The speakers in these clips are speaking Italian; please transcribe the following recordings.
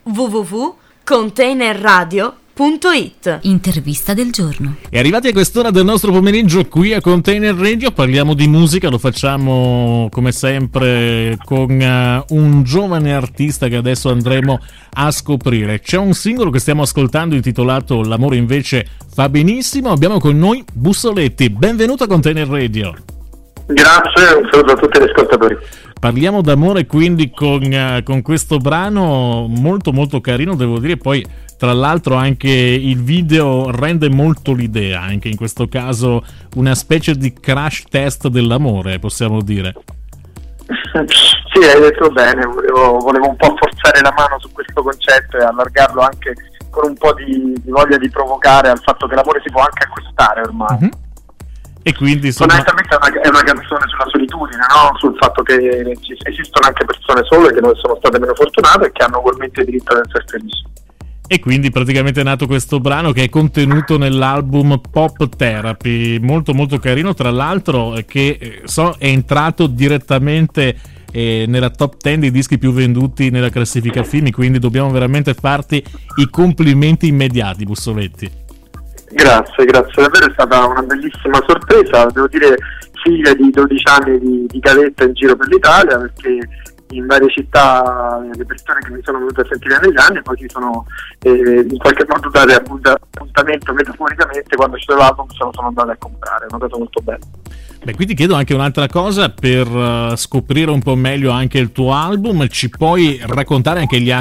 www.containerradio.it. Intervista del giorno. E arrivati a quest'ora del nostro pomeriggio qui a Container Radio parliamo di musica, lo facciamo come sempre con un giovane artista che adesso andremo a scoprire. C'è un singolo che stiamo ascoltando intitolato L'amore invece fa benissimo. Abbiamo con noi Bussoletti, benvenuto a Container Radio. Grazie, un saluto a tutti gli ascoltatori. Parliamo d'amore quindi con questo brano molto molto carino, devo dire. Poi tra l'altro anche il video rende molto l'idea, anche in questo caso una specie di crash test dell'amore, possiamo dire. Sì, hai detto bene, volevo un po' forzare la mano su questo concetto e allargarlo anche con un po' di voglia di provocare al fatto che l'amore si può anche acquistare ormai. Mm-hmm. E quindi insomma... Fondamentalmente è una canzone sulla solitudine, no? Sul fatto che esistono anche persone sole che non sono state meno fortunate e che hanno ugualmente diritto ad essere felici. E quindi praticamente è nato questo brano che è contenuto nell'album Pop Therapy, molto molto carino, tra l'altro, che è entrato direttamente nella top 10 dei dischi più venduti nella classifica Fimi, quindi dobbiamo veramente farti i complimenti immediati, Bussoletti. Grazie, davvero è stata una bellissima sorpresa, devo dire figlia di 12 anni di gavetta in giro per l'Italia, perché in varie città le persone che mi sono venute a sentire negli anni poi si sono in qualche modo date appuntamento metaforicamente quando c'è l'album, se lo sono andate a comprare, è una cosa molto bella. Beh, qui ti chiedo anche un'altra cosa per scoprire un po' meglio anche il tuo album, ci puoi raccontare anche le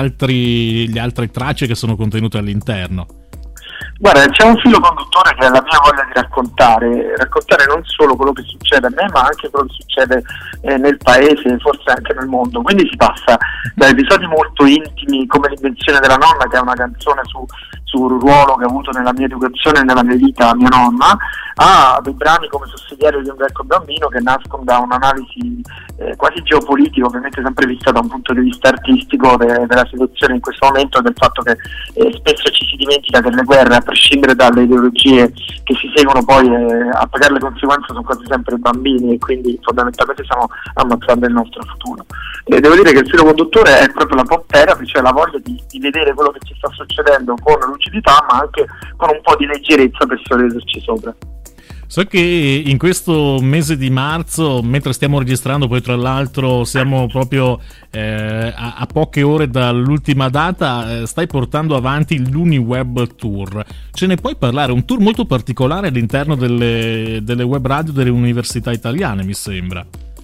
altre tracce che sono contenute all'interno? Guarda, c'è un filo conduttore che è la mia voglia di raccontare non solo quello che succede a me, ma anche quello che succede nel paese e forse anche nel mondo. Quindi si passa da episodi molto intimi come L'invenzione della nonna, che è una canzone sul ruolo che ha avuto nella mia educazione e nella mia vita mia nonna, a dei brani come Sussidiario di un vecchio bambino, che nascono da un'analisi quasi geopolitica, ovviamente sempre vista da un punto di vista artistico della situazione in questo momento, del fatto che spesso ci si dimentica che le guerre, a prescindere dalle ideologie che si seguono, poi a pagare le conseguenze sono quasi sempre i bambini, e quindi fondamentalmente stiamo ammazzando il nostro futuro. Devo dire che il filo conduttore è proprio la pop therapy, cioè la voglia di vedere quello che ci sta succedendo con lucidità, ma anche con un po' di leggerezza per sorriderci sopra. So che in questo mese di marzo, mentre stiamo registrando, poi tra l'altro siamo proprio a poche ore dall'ultima data, stai portando avanti l'Uniweb Tour. Ce ne puoi parlare? Un tour molto particolare all'interno delle web radio delle università italiane, mi sembra.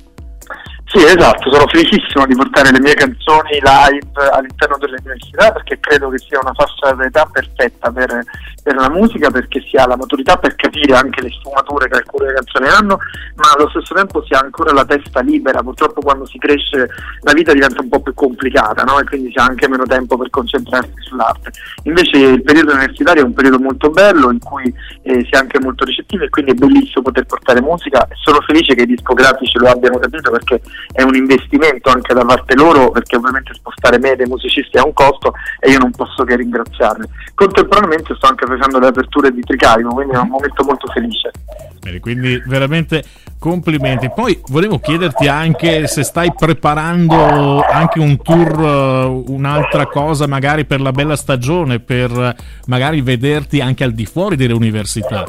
Sì, esatto, sono felicissimo di portare le mie canzoni live all'interno delle università, perché credo che sia una fascia d'età perfetta per la musica, perché si ha la maturità per capire anche le sfumature che alcune canzoni hanno, ma allo stesso tempo si ha ancora la testa libera. Purtroppo quando si cresce la vita diventa un po' più complicata, no? E quindi si ha anche meno tempo per concentrarsi sull'arte. Invece il periodo universitario è un periodo molto bello, in cui si è anche molto ricettivi, e quindi è bellissimo poter portare musica, e sono felice che i discografici lo abbiano capito, perché è un investimento anche da parte loro, perché ovviamente spostare me dei musicisti ha un costo e io non posso che ringraziarli. Contemporaneamente sto anche facendo le aperture di Tricarico, quindi è un momento molto felice. Bene, quindi veramente complimenti. Poi volevo chiederti anche se stai preparando anche un tour, un'altra cosa magari per la bella stagione, per magari vederti anche al di fuori delle università.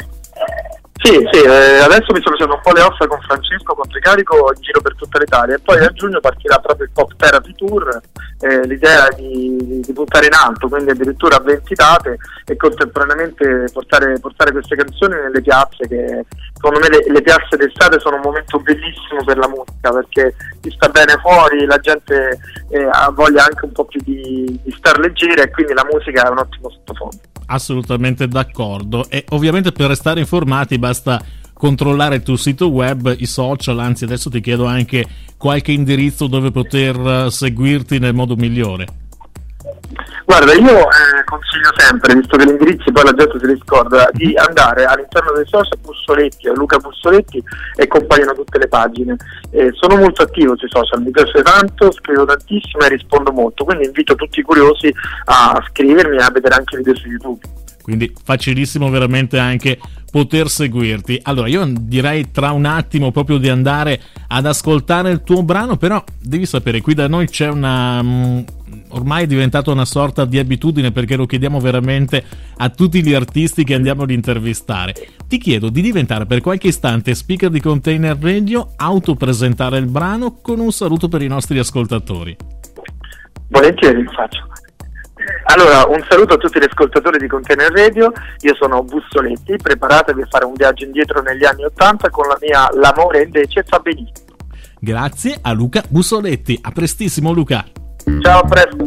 Sì, adesso mi sto facendo un po' le ossa con Francesco, con Tricarico, in giro per tutta l'Italia, e poi a giugno partirà proprio il Pop Therapy Tour. L'idea è di puntare in alto, quindi addirittura a 20 date, e contemporaneamente portare queste canzoni nelle piazze, che secondo me le piazze d'estate sono un momento bellissimo per la musica, perché si sta bene fuori, la gente ha voglia anche un po' più di star leggera, e quindi la musica è un ottimo sottofondo. Assolutamente d'accordo, e ovviamente per restare informati basta controllare il tuo sito web, i social, anzi adesso ti chiedo anche qualche indirizzo dove poter seguirti nel modo migliore. Guarda, io consiglio sempre, visto che gli indirizzi poi la gente se li scorda, di andare all'interno dei social Bussoletti, Luca Bussoletti, e compaiono tutte le pagine. Sono molto attivo sui social, mi piace tanto, scrivo tantissimo e rispondo molto, quindi invito tutti i curiosi a scrivermi e a vedere anche i video su YouTube. Quindi facilissimo veramente anche poter seguirti. Allora io direi tra un attimo proprio di andare ad ascoltare il tuo brano, però devi sapere, qui da noi c'è ormai è diventato una sorta di abitudine, perché lo chiediamo veramente a tutti gli artisti che andiamo ad intervistare. Ti chiedo di diventare per qualche istante speaker di Container Radio, autopresentare il brano con un saluto per i nostri ascoltatori. Volentieri lo faccio. Allora, un saluto a tutti gli ascoltatori di Container Radio, io sono Bussoletti, preparatevi a fare un viaggio indietro negli anni '80 con la mia L'amore invece fa benissimo. Grazie a Luca Bussoletti, a prestissimo Luca. Ciao, a presto.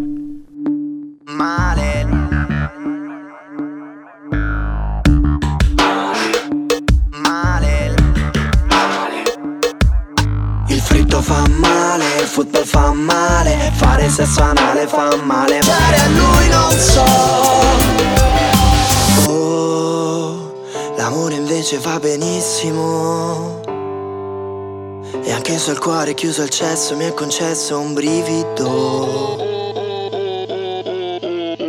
Male. Il fritto fa male, il football fa male, fare sesso anale fa male, dare a lui non so. Oh, l'amore invece va benissimo. E anche se il cuore è chiuso il cesso mi è concesso un brivido.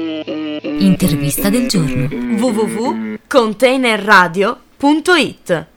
Intervista del giorno. www.containerradio.it